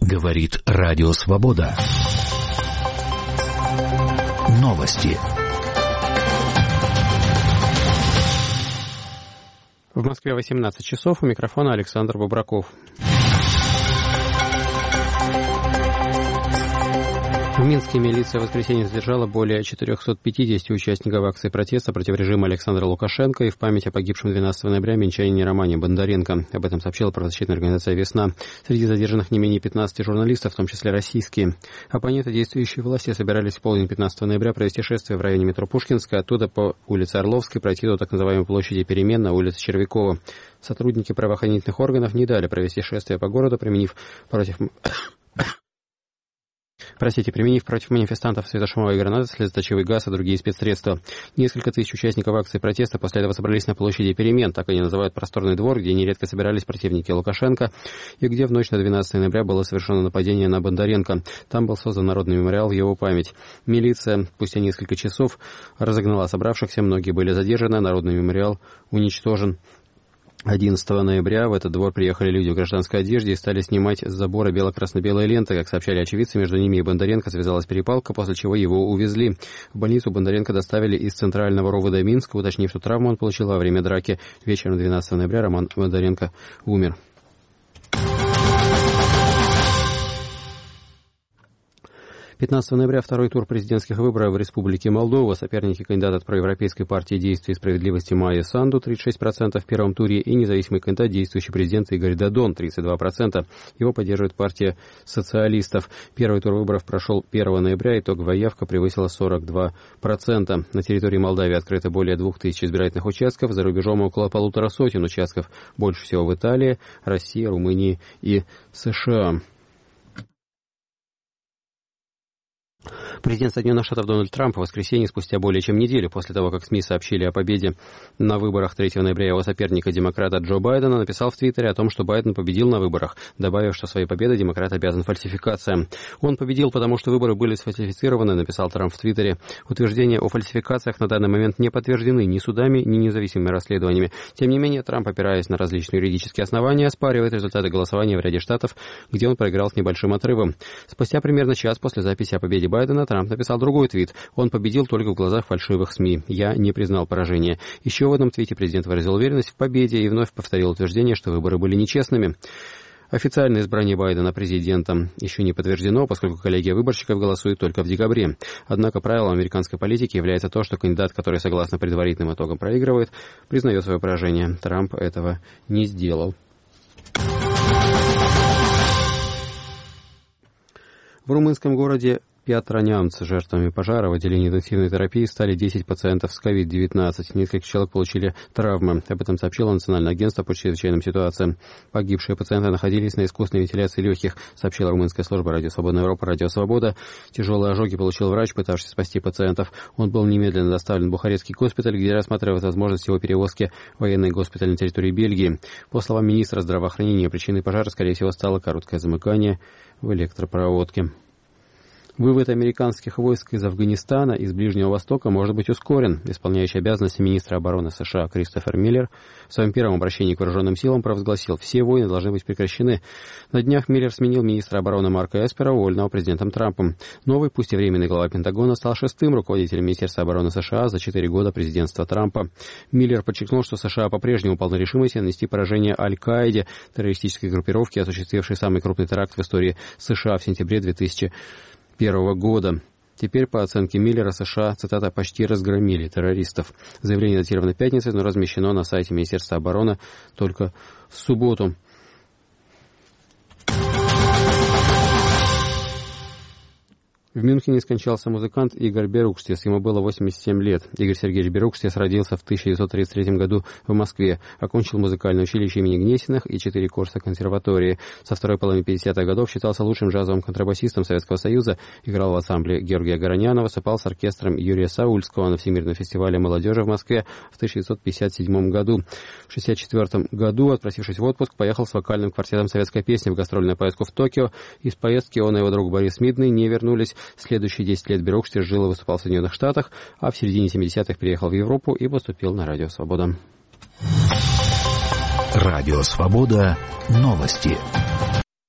Говорит Радио Свобода. Новости. В Москве 18 часов. У микрофона Александр Бобраков. В Минске милиция в воскресенье задержала более 450 участников акции протеста против режима Александра Лукашенко и в память о погибшем 12 ноября минчанине Романе Бондаренко. Об этом сообщила правозащитная организация «Весна». Среди задержанных не менее 15 журналистов, в том числе российские. Оппоненты действующей власти собирались в полдень 15 ноября провести шествие в районе метро Пушкинская, оттуда по улице Орловской пройти до так называемой площади Перемен на улице Червякова. Сотрудники правоохранительных органов не дали провести шествие по городу, применив против манифестантов светошумовые гранаты, слезоточивый газ и другие спецсредства. Несколько тысяч участников акции протеста после этого собрались на площади Перемен, так они называют просторный двор, где нередко собирались противники Лукашенко, и где в ночь на 12 ноября было совершено нападение на Бондаренко. Там был создан народный мемориал в его память. Милиция спустя несколько часов разогнала собравшихся, многие были задержаны, народный мемориал уничтожен. 11 ноября в этот двор приехали люди в гражданской одежде и стали снимать с забора бело-красно-белые ленты. Как сообщали очевидцы, между ними и Бондаренко связалась перепалка, после чего его увезли. В больницу Бондаренко доставили из центрального РОВД Минска, уточнив, что травму он получил во время драки. Вечером 12 ноября Роман Бондаренко умер. 15 ноября второй тур президентских выборов в Республике Молдова. Соперники кандидат от проевропейской партии «Действия и справедливости» Майя Санду 36% в первом туре и независимый кандидат, действующий президент Игорь Додон 32%. Его поддерживает партия социалистов. Первый тур выборов прошел 1 ноября, итоговая явка превысила 42%. На территории Молдавии открыто более 2000 избирательных участков, за рубежом около 150 участков, больше всего в Италии, России, Румынии и США. Президент Соединенных Штатов Дональд Трамп в воскресенье, спустя более чем неделю после того, как СМИ сообщили о победе на выборах 3 ноября его соперника, демократа Джо Байдена, написал в Твиттере о том, что Байден победил на выборах, добавив, что своей победой демократ обязан фальсификациям. «Он победил, потому что выборы были сфальсифицированы», написал Трамп в Твиттере. Утверждения о фальсификациях на данный момент не подтверждены ни судами, ни независимыми расследованиями. Тем не менее, Трамп, опираясь на различные юридические основания, оспаривает результаты голосования в ряде штатов, где он проиграл с небольшим отрывом. Спустя примерно час после записи о победе Байдена Трамп написал другой твит. «Он победил только в глазах фальшивых СМИ. Я не признал поражения». Еще в этом твите президент выразил уверенность в победе и вновь повторил утверждение, что выборы были нечестными. Официальное избрание Байдена президентом еще не подтверждено, поскольку коллегия выборщиков голосует только в декабре. Однако правилом американской политики является то, что кандидат, который согласно предварительным итогам проигрывает, признает свое поражение. Трамп этого не сделал. В румынском городе Пятранямц жертвами пожара в отделении интенсивной терапии стали 10 пациентов с COVID-19. Несколько человек получили травмы. Об этом сообщило Национальное агентство по чрезвычайным ситуациям. Погибшие пациенты находились на искусственной вентиляции легких, сообщила румынская служба «Радио Свободная Европа», «Радио Свобода». Тяжелые ожоги получил врач, пытавшийся спасти пациентов. Он был немедленно доставлен в Бухарестский госпиталь, где рассматривают возможность его перевозки в военный госпиталь на территории Бельгии. По словам министра здравоохранения, причиной пожара, скорее всего, стало короткое замыкание в электропроводке. Вывод американских войск из Афганистана, из Ближнего Востока может быть ускорен. Исполняющий обязанности министра обороны США Кристофер Миллер в своем первом обращении к вооруженным силам провозгласил: все войны должны быть прекращены. На днях Миллер сменил министра обороны Марка Эспера, уволенного президентом Трампом. Новый, пусть и временный глава Пентагона, стал шестым руководителем Министерства обороны США за 4 года президентства Трампа. Миллер подчеркнул, что США по-прежнему полны решимости нанести поражение Аль-Каиде, террористической группировке, осуществившей самый крупный теракт в истории США в сентябре 2001 года. Теперь, по оценке Миллера, США, цитата, почти разгромили террористов. Заявление датировано пятницей, но размещено на сайте Министерства обороны только в субботу. В Мюнхене скончался музыкант Игорь Берукштис. Ему было 87 лет. Игорь Сергеевич Берукштис родился в 1933 году в Москве. Окончил музыкальное училище имени Гнесиных и 4 курса консерватории. Со второй половины 50-х годов считался лучшим джазовым контрабасистом Советского Союза. Играл в ансамбле Георгия Гороняна, выступал с оркестром Юрия Саульского на Всемирном фестивале молодежи в Москве в 1957 году. В 1964 году, отпросившись в отпуск, поехал с вокальным квартетом советской песни в гастрольную поездку в Токио. Из поездки он и его друг Борис Мидный не вернулись. Следующие 10 лет Берукштис жил и выступал в Соединенных Штатах, а в середине 70-х приехал в Европу и поступил на Радио Свобода. Радио Свобода. Новости.